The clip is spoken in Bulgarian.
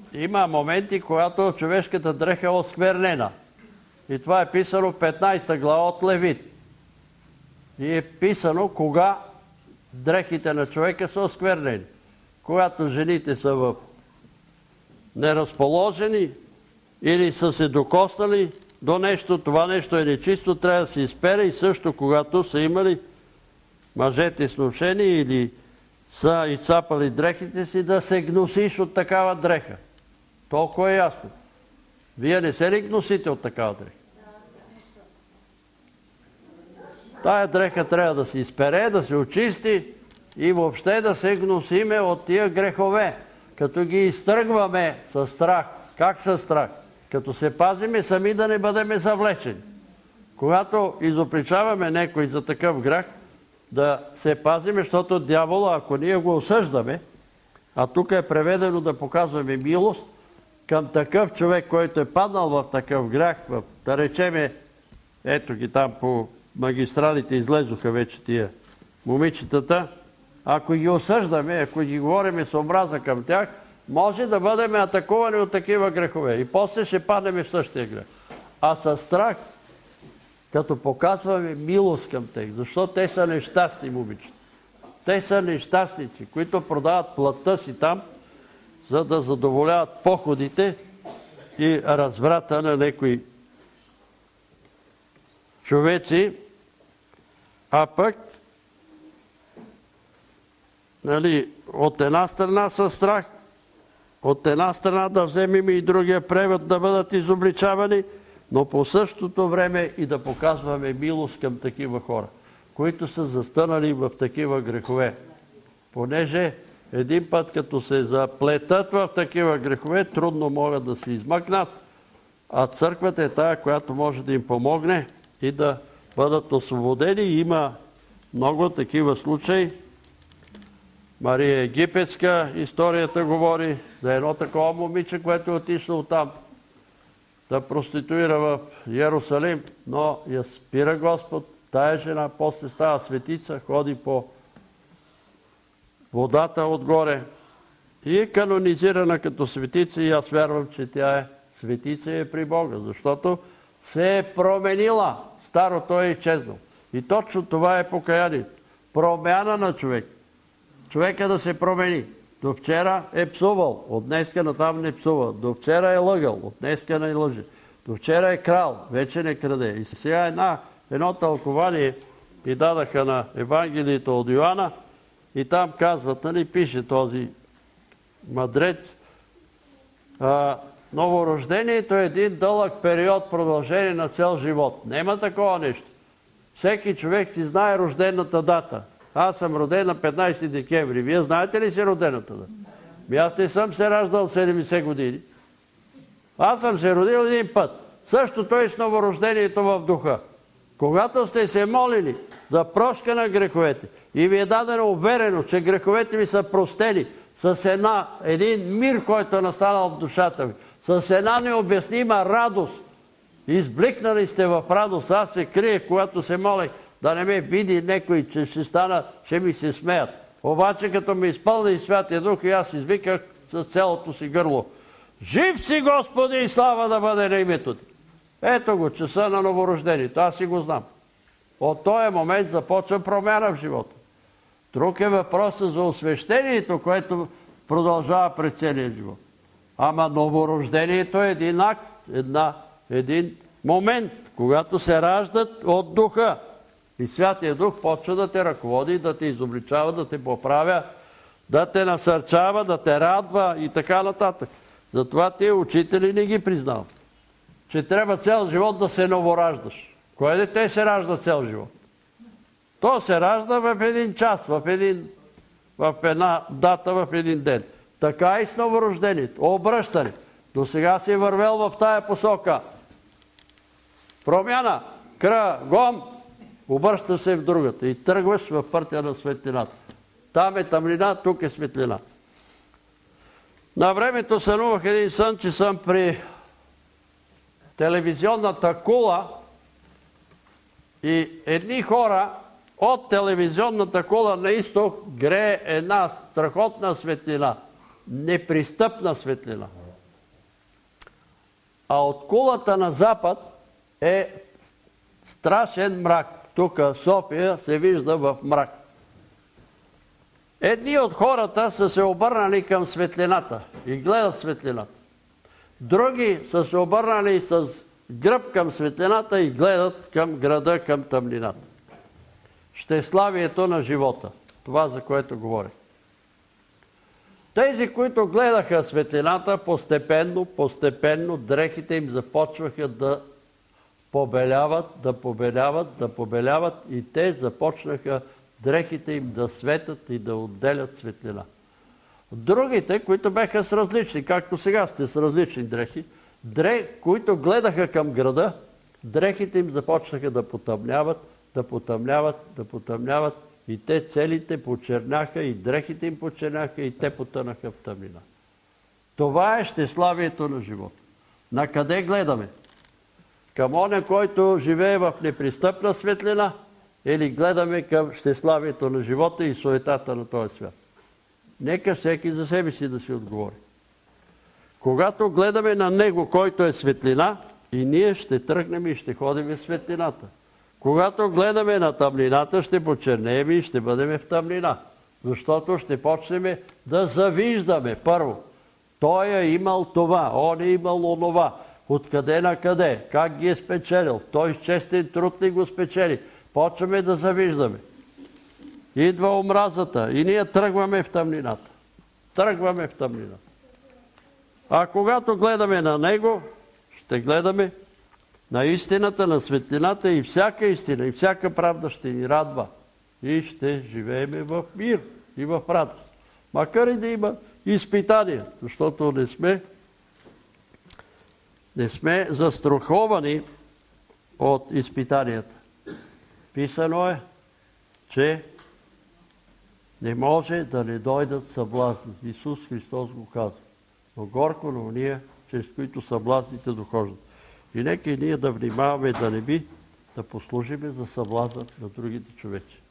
има моменти, когато човешката дреха е осквернена. И това е писано в 15 глава от Левит. И е писано кога дрехите на човека са осквернени. Когато жените са неразположени или са се докоснали до нещо, това нещо е нечисто, трябва да се изпере, и също когато са имали мъжете сношени или са изцапали дрехите си, да се гносиш от такава дреха. Толкова е ясно. Вие не се ли гносите от такава дреха? Тая дреха трябва да се изпере, да се очисти и въобще да се гносиме от тия грехове, като ги изтръгваме със страх. Как със страх? Като се пазиме сами да не бъдеме завлечени. Когато изопричаваме некой за такъв грях, да се пазиме, защото дявола, ако ние го осъждаме, а тук е преведено да показваме милост към такъв човек, който е паднал в такъв грях, да речеме, ето ги там по магистралите излезоха вече тия момичетата, ако ги осъждаме, ако ги говориме с омраза към тях, може да бъдем атакувани от такива грехове. И после ще паднем в същия грех. А със страх, като показваме милост към тях, защото те са нещастни момичета. Те са нещастници, които продават плътта си там, за да задоволяват походите и разврата на някои човеци, а пък от една страна със страх, от една страна да вземем и другия превод да бъдат изобличавани, но по същото време и да показваме милост към такива хора, които са застънали в такива грехове. Понеже един път, като се заплетат в такива грехове, трудно могат да се измъкнат, а църквата е тая, която може да им помогне и да бъдат освободени. Има много такива случаи. Мария Египетска, историята говори за едно такова момиче, което е отишло там да проституира в Йерусалим, но я спира Господ. Тая жена после става светица, ходи по водата отгоре и е канонизирана като светица, и аз вярвам, че тя е светица и е при Бога, защото се е променила. Старото е изчезнало. И точно това е покаянието. Промяна на човек. Човека да се промени. До вчера е псувал, от днеска натам не псува. До вчера е лъгал, от днеска не лъже. До вчера е крал, вече не краде. И сега едно тълкование и дадаха на Евангелието от Йоанна, и там казват, пише този мъдрец, новорождението е един дълъг период, продължение на цял живот. Нема такова нещо. Всеки човек си знае рождената дата. Аз съм роден на 15 декември. Вие знаете ли си родената дата? Аз не съм се раждал 70 години. Аз съм се родил един път. Същото е с новорождението в духа. Когато сте се молили за прошка на греховете и ви е дадено уверено, че греховете ви са простени с един мир, който е настанал в душата ви, с една необяснима радост, избликнали сте в радост. Аз се криех, когато се молех, да не ме види некой, че ще ми се смеят. Обаче, като ме изпълни Святия Дух, и аз извиках с цялото си гърло: жив си, Господи, и слава да бъде на името Ти! Ето го, часа на новорождението. Аз си го знам. От този момент започва промяна в живота. Друг е въпросът за освещението, което продължава през целия живот. Ама новорождението е един акт, един момент, когато се раждат от духа. И Святия Дух почва да те ръководи, да те изобличава, да те поправя, да те насърчава, да те радва и така нататък. Затова тия учители не ги признават, че трябва цял живот да се новораждаш. Кое дете се ражда цял живот? То се ражда в един час, в една дата, в един ден. Така и с новорождението. Обръщане. До сега си вървел в тая посока. Промяна. Кръгом. Обръща се в другата и тръгваш в пътя на светлината. Там е тъмнина, тук е светлина. На времето сънувах един сън, че съм при телевизионната кула и едни хора от телевизионната кула на изток грее една страхотна светлина. Непристъпна светлина. а от кулата на запад е страшен мрак. Тук София се вижда в мрак. Едни от хората са се обърнали към светлината и гледат светлината. Други са се обърнали с гръб към светлината и гледат към града, към тъмнината. Щеславието на живота. Това, за което говорих. Тези, които гледаха светлината, постепенно дрехите им започваха да побеляват и те започнаха дрехите им да светят и да отделят светлина. Другите, които беха с различни, както сега сте с различни дрехи, които гледаха към града, дрехите им започнаха да потъмняват и те целите почерняха и дрехите им почерняха и те потънаха в тъмнина. Това е щеславието на живота. На къде гледаме? Към оня, който живее в непристъпна светлина, или гледаме към щеславието на живота и суетата на този свят? Нека всеки за себе си да си отговори. Когато гледаме на Него, който е светлина, и ние ще тръгнем и ще ходим в светлината. Когато гледаме на тъмнината, ще почернеем и ще бъдем в тъмнина. Защото ще почнем да завиждаме първо. Той е имал това, он е имал онова. Откъде на къде, как ги е спечелил. Той с честен труд ли го спечели. Почваме да завиждаме. Идва омразата и ние тръгваме в тъмнината. А когато гледаме на Него, ще гледаме на истината, на светлината и всяка истина, и всяка правда ще ни радва. И ще живееме в мир и в радост. Макар и да има изпитания, защото не сме застраховани от изпитанията. Писано е, че не може да не дойдат съблазни. Исус Христос го казва. Но горко на уния, чрез които съблазните дохождат. И нека и ние да внимаваме да не би да послужиме за съблазън на другите човечи.